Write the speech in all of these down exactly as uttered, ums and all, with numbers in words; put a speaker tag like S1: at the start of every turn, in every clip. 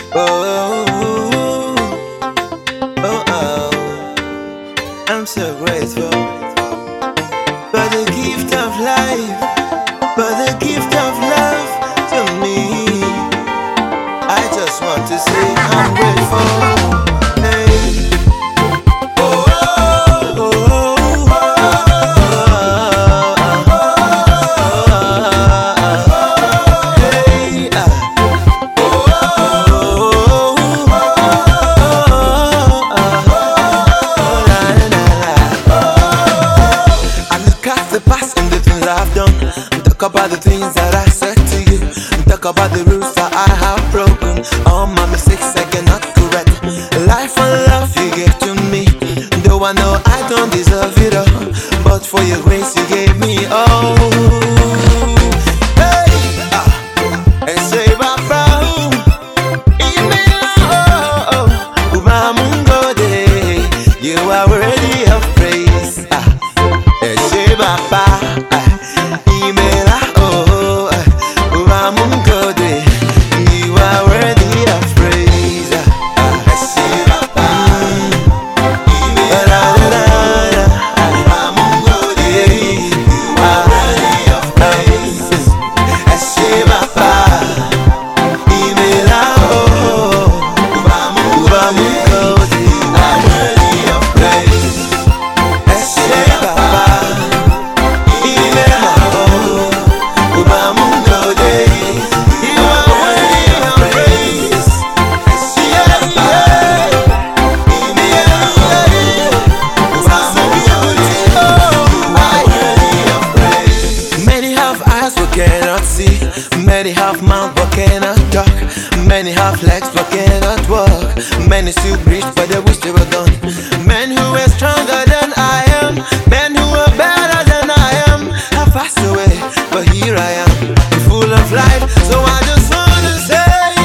S1: Oh, oh, oh, I'm so grateful for the gift of life, for the gift of love to me. I just want to say I'm grateful. Hey. Oh, oh, oh, oh, oh, hey, ah. I've done. Talk about the things that I said to you. Talk about the rules that I have broken. All my mistakes I cannot correct. Life and love you gave to me. Though I know I don't deserve it all, but for your grace you gave me all. Hey, ah, and say Baba, you are worthy of praise. Ah, and say Baba. Cannot see, many have mouth but cannot talk, many have legs but cannot walk, many still breathe but they wish they were gone. Men who are stronger than I am, men who are better than I am, have passed away, but here I am, full of life. So I just wanna say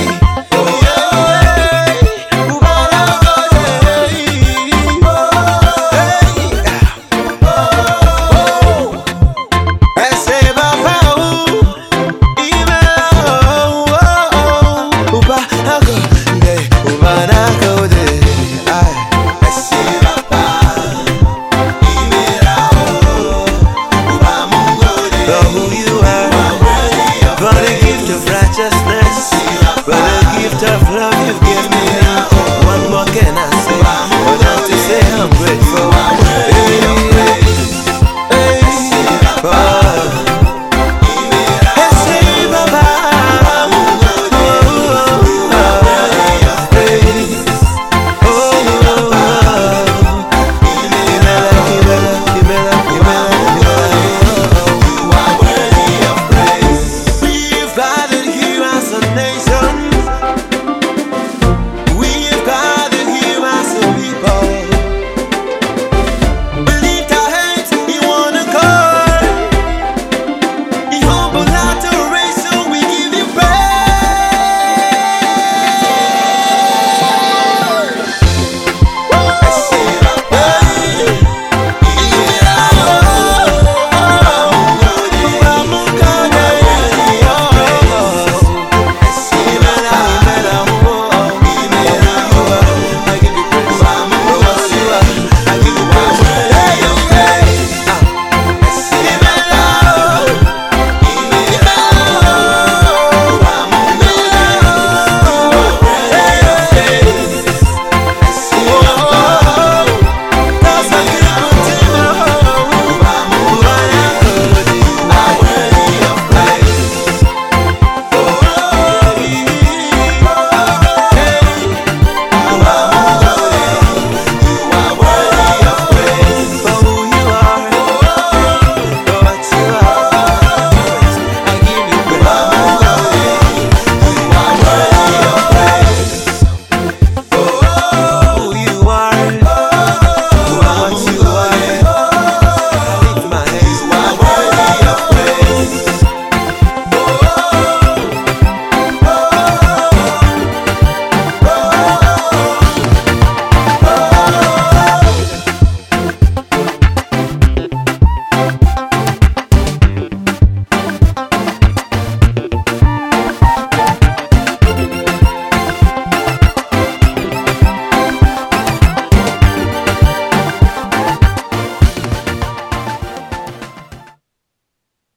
S1: righteousness, for the gift of love you give me. One more can I say, but not to say I'm grateful.